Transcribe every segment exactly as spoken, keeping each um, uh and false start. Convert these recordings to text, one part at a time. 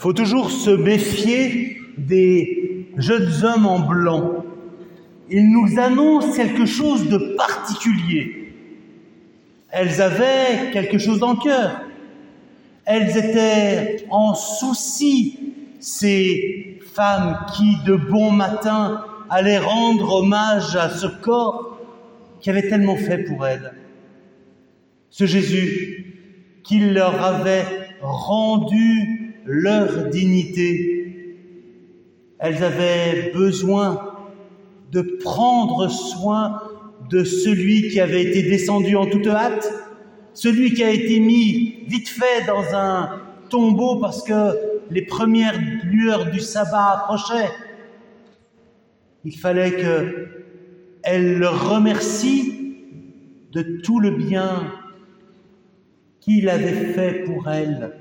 faut toujours se méfier des jeunes hommes en blanc. Ils nous annoncent quelque chose de particulier. Elles avaient quelque chose dans le cœur. Elles étaient en souci, ces femmes qui, de bon matin, allaient rendre hommage à ce corps qui avait tellement fait pour elles. Ce Jésus qui leur avait rendu leur dignité. Elles avaient besoin de prendre soin de celui qui avait été descendu en toute hâte, celui qui a été mis vite fait dans un tombeau parce que les premières lueurs du sabbat approchaient. Il fallait qu'elle le remercie de tout le bien qu'il avait fait pour elles.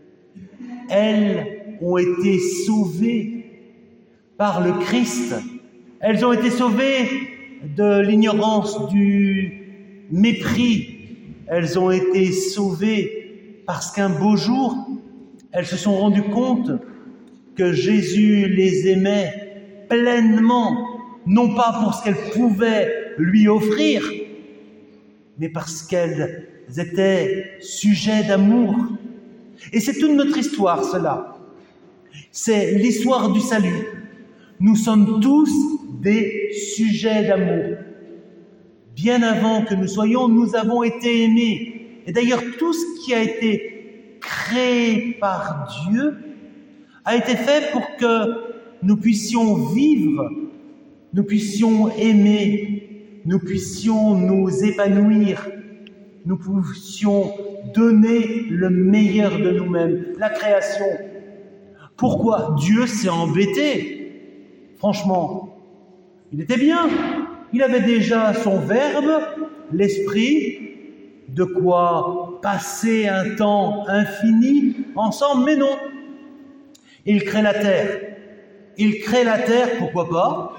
Elles ont été sauvées par le Christ. Elles ont été sauvées de l'ignorance, du mépris. Elles ont été sauvées parce qu'un beau jour, elles se sont rendues compte que Jésus les aimait pleinement, non pas pour ce qu'elles pouvaient lui offrir, mais parce qu'elles étaient sujets d'amour. Et c'est toute notre histoire, cela. C'est l'histoire du salut. Nous sommes tous des sujets d'amour. Bien avant que nous soyons, nous avons été aimés. Et d'ailleurs, tout ce qui a été créé par Dieu a été fait pour que nous puissions vivre, nous puissions aimer, nous puissions nous épanouir, nous puissions donner le meilleur de nous-mêmes, la création. Pourquoi Dieu s'est embêté? Franchement, il était bien. Il avait déjà son Verbe, l'Esprit, de quoi passer un temps infini ensemble, mais non. Il crée la terre. Il crée la terre, pourquoi pas?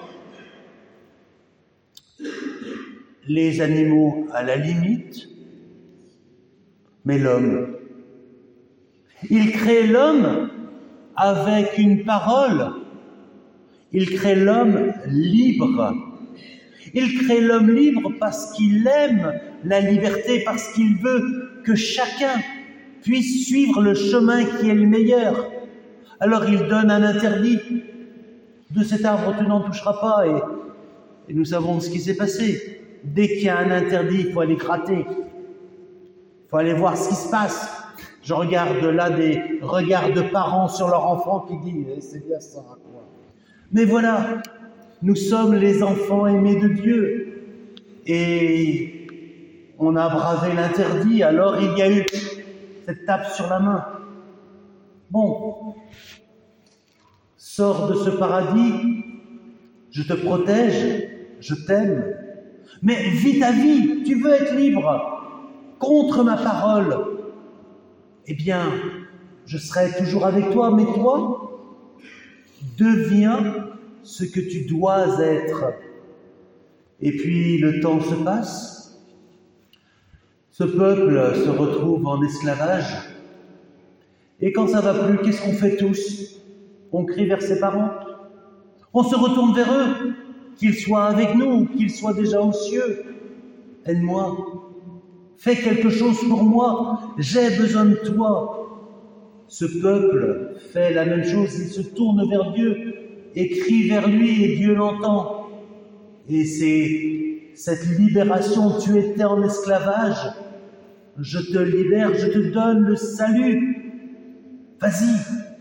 Les animaux à la limite, mais l'homme. Il crée l'homme avec une parole. Il crée l'homme libre. Il crée l'homme libre parce qu'il aime la liberté, parce qu'il veut que chacun puisse suivre le chemin qui est le meilleur. Alors il donne un interdit. De cet arbre tu n'en toucheras pas. Et, et nous savons ce qui s'est passé. Dès qu'il y a un interdit, il faut aller gratter. Il faut aller voir ce qui se passe. Je regarde là des regards de parents sur leur enfant qui disent eh, « c'est bien ça, quoi ». Mais voilà, nous sommes les enfants aimés de Dieu. Et on a bravé l'interdit, alors il y a eu cette tape sur la main. Bon, sors de ce paradis, je te protège, je t'aime. Mais vis ta vie, tu veux être libre, contre ma parole. Eh bien, je serai toujours avec toi, mais toi, deviens ce que tu dois être. Et puis, le temps se passe. Ce peuple se retrouve en esclavage. Et quand ça va plus, qu'est-ce qu'on fait tous? On crie vers ses parents. On se retourne vers eux, qu'ils soient avec nous, qu'ils soient déjà aux cieux. Aide-moi. Fais quelque chose pour moi. J'ai besoin de toi. Ce peuple fait la même chose. Il se tourne vers Dieu et crie vers lui et Dieu l'entend. Et c'est cette libération. Tu étais en esclavage. Je te libère, je te donne le salut. Vas-y,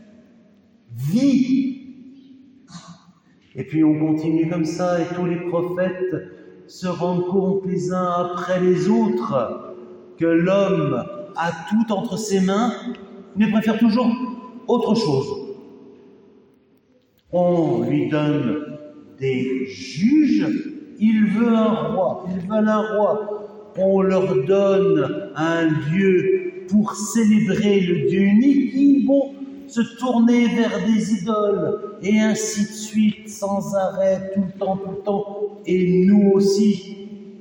vis. Et puis on continue comme ça et tous les prophètes se rendent compte les uns après les autres que l'homme a tout entre ses mains, mais préfère toujours autre chose. On lui donne des juges, il veut un roi, ils veulent un roi. On leur donne un Dieu pour célébrer le Dieu unique, ils vont se tourner vers des idoles, et ainsi de suite, sans arrêt, tout le temps, tout le temps. Et nous aussi,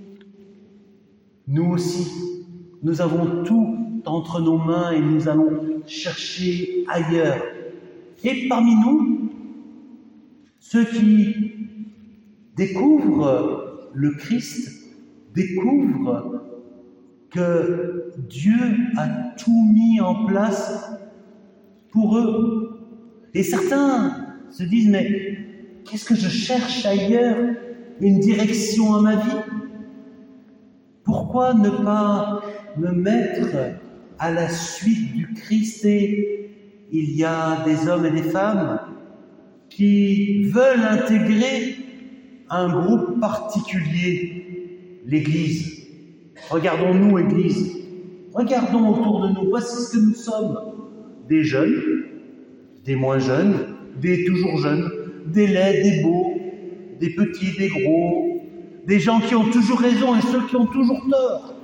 nous aussi, nous avons tout entre nos mains et nous allons chercher ailleurs. Et parmi nous, ceux qui découvrent le Christ, découvrent que Dieu a tout mis en place pour eux. Et certains se disent, mais qu'est-ce que je cherche ailleurs? Une direction à ma vie? Pourquoi ne pas me mettre à la suite du Christ? Et il y a des hommes et des femmes qui veulent intégrer un groupe particulier, l'Église. Regardons-nous, Église. Regardons autour de nous. Voici ce que nous sommes. Des jeunes, des moins jeunes, des toujours jeunes, des laids, des beaux, des petits, des gros, des gens qui ont toujours raison et ceux qui ont toujours tort.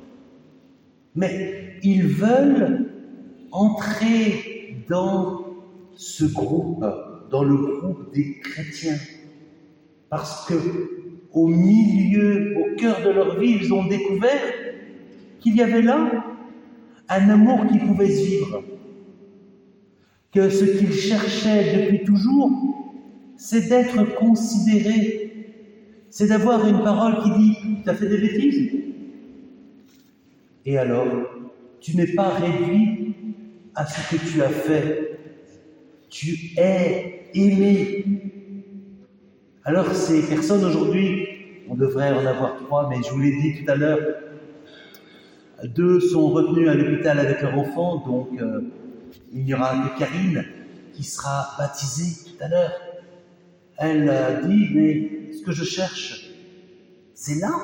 Mais ils veulent entrer dans ce groupe, dans le groupe des chrétiens. Parce que, au milieu, au cœur de leur vie, ils ont découvert qu'il y avait là un amour qui pouvait se vivre. Que ce qu'ils cherchaient depuis toujours, c'est d'être considérés. C'est d'avoir une parole qui dit « Tu as fait des bêtises ?» Et alors, tu n'es pas réduit à ce que tu as fait. Tu es aimé. Alors ces personnes aujourd'hui, on devrait en avoir trois, mais je vous l'ai dit tout à l'heure, deux sont retenus à l'hôpital avec leur enfant, donc euh, il n'y aura que Karine qui sera baptisée tout à l'heure. Elle a dit, mais ce que je cherche, c'est là.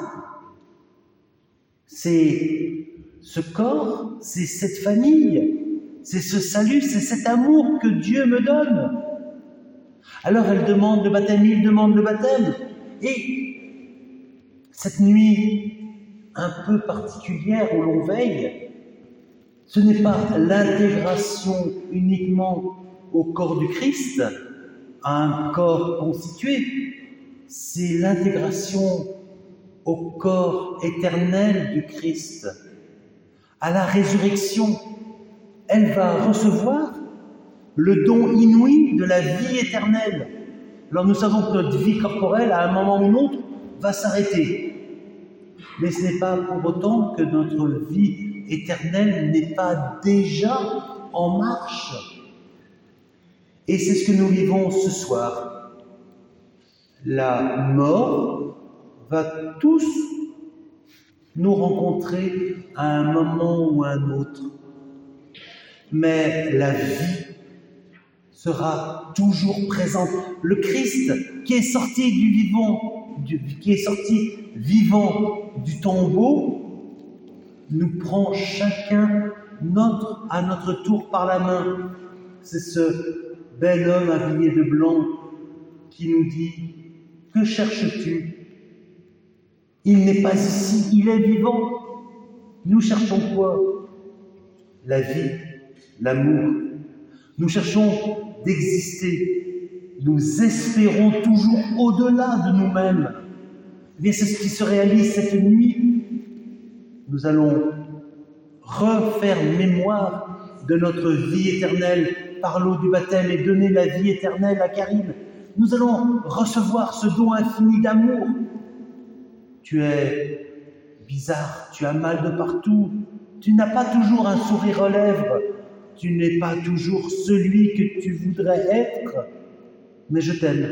C'est ce corps, c'est cette famille, c'est ce salut, c'est cet amour que Dieu me donne. Alors elle demande le baptême, il demande le baptême. Et cette nuit un peu particulière où l'on veille, ce n'est pas l'intégration uniquement au corps du Christ, à un corps constitué, c'est l'intégration au corps éternel du Christ. À la résurrection, elle va recevoir le don inouï de la vie éternelle. Alors nous savons que notre vie corporelle, à un moment ou un autre, va s'arrêter. Mais ce n'est pas pour autant que notre vie éternelle n'est pas déjà en marche. Et c'est ce que nous vivons ce soir. La mort va tous nous rencontrer à un moment ou à un autre. Mais la vie sera toujours présente. Le Christ qui est sorti du vivant, du, qui est sorti vivant du tombeau, nous prend chacun notre, à notre tour par la main. C'est ce bel homme habillé de blanc qui nous dit « Que cherches-tu » Il n'est pas ici, il est vivant. Nous cherchons quoi? La vie, l'amour. Nous cherchons d'exister. Nous espérons toujours au-delà de nous-mêmes. Eh bien, c'est ce qui se réalise cette nuit. Nous allons refaire mémoire de notre vie éternelle par l'eau du baptême et donner la vie éternelle à Karine. Nous allons recevoir ce don infini d'amour. Tu es bizarre, tu as mal de partout, tu n'as pas toujours un sourire aux lèvres, tu n'es pas toujours celui que tu voudrais être, mais je t'aime.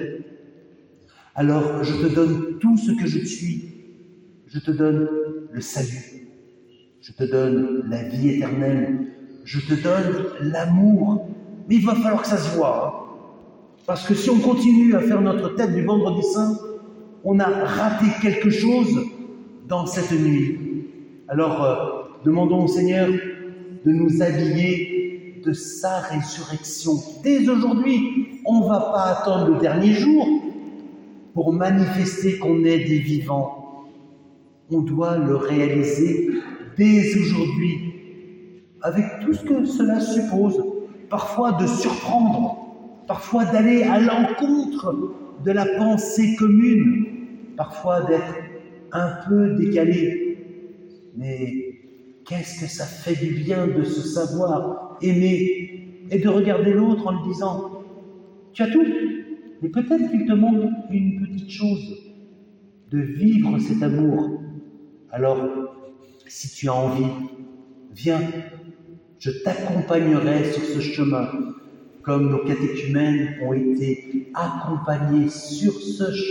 Alors je te donne tout ce que je suis, je te donne le salut, je te donne la vie éternelle, je te donne l'amour, mais il va falloir que ça se voie, hein. Parce que si on continue à faire notre tête du vendredi saint, on a raté quelque chose dans cette nuit. Alors, euh, demandons au Seigneur de nous habiller de sa résurrection. Dès aujourd'hui, on ne va pas attendre le dernier jour pour manifester qu'on est des vivants. On doit le réaliser dès aujourd'hui, avec tout ce que cela suppose, parfois de surprendre, parfois d'aller à l'encontre de la pensée commune, parfois d'être un peu décalé. Mais qu'est-ce que ça fait du bien de se savoir aimé et de regarder l'autre en lui disant « Tu as tout, mais peut-être qu'il te manque une petite chose, de vivre cet amour. Alors, si tu as envie, viens, je t'accompagnerai sur ce chemin, comme nos catéchumènes ont été accompagnés sur ce chemin. »